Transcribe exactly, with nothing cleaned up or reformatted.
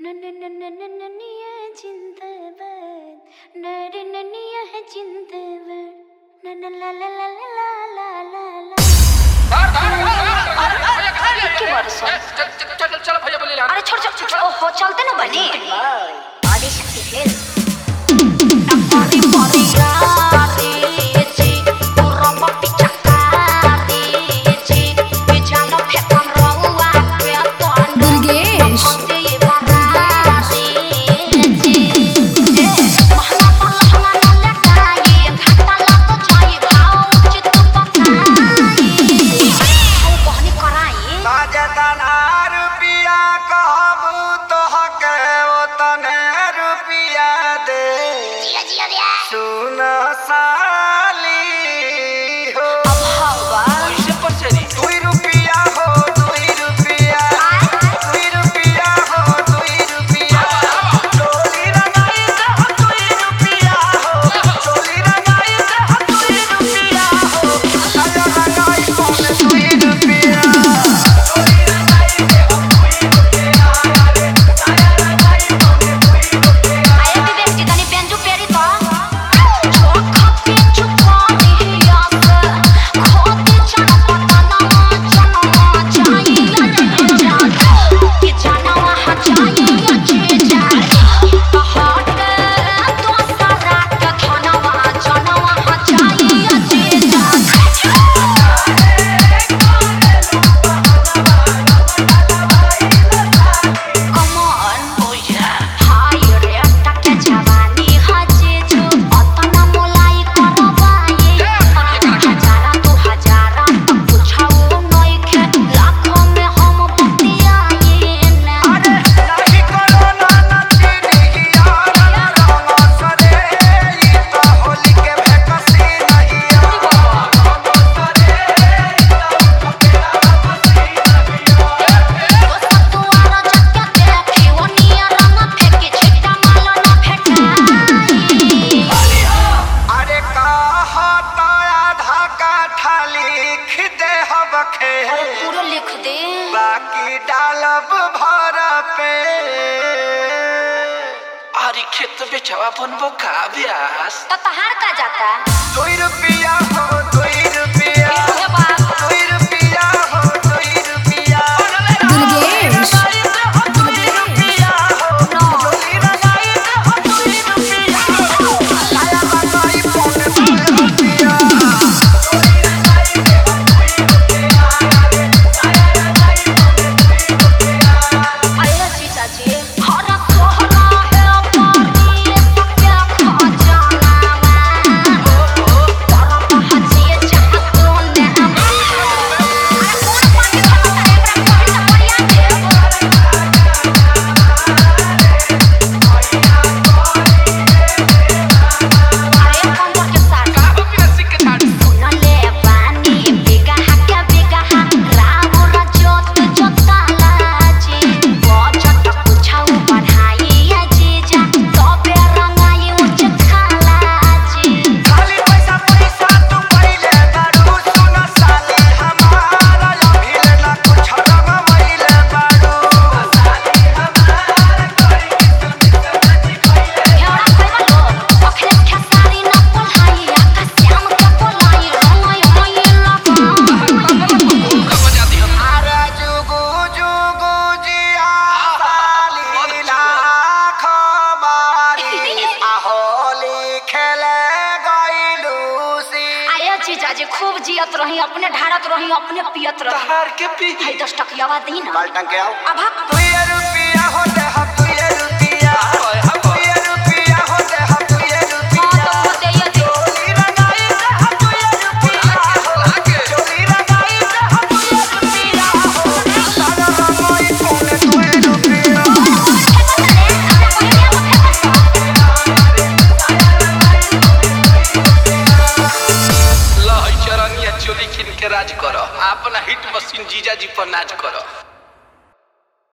नन्निया जिंदाबाद नरे नन्निया है जिंदाबाद नन्ना ला ला ला ला ला ला ला अरे क्या बात है चल चल चल भैया बोले अरे छोड़ छोड़ ओहो चलते ना बनी आदि शक्ति खेल टक्करी पड़िया रे जी पूरा मट्टी चक्का रे जी बिचानो फेंकम रहुआ के तो दुर्गेश बाकी डालब भर पे अरे खेत बेचवा बनबो का ब्यास तो तहार का जाता दो रुपया हो दो रुपया दो रुपया हो दो रुपया दुर्गेश खूब जियत रही अपने ढारत रही अपने पियत रही तहार के पी है दस टकियावा दी ना बाल टंग के आओ अब दो रुपया होते हम दो रुपया दो रुपया होते हम दो रुपया हां तो दे ये दे चोली रंगाई से हम दो रुपया चोली रंगाई से हम दो रुपया सारा रंगाई कोने दो रुपया चोली खिन के राज करो अपना हिट मशीन जीजा जी पर नाच करो।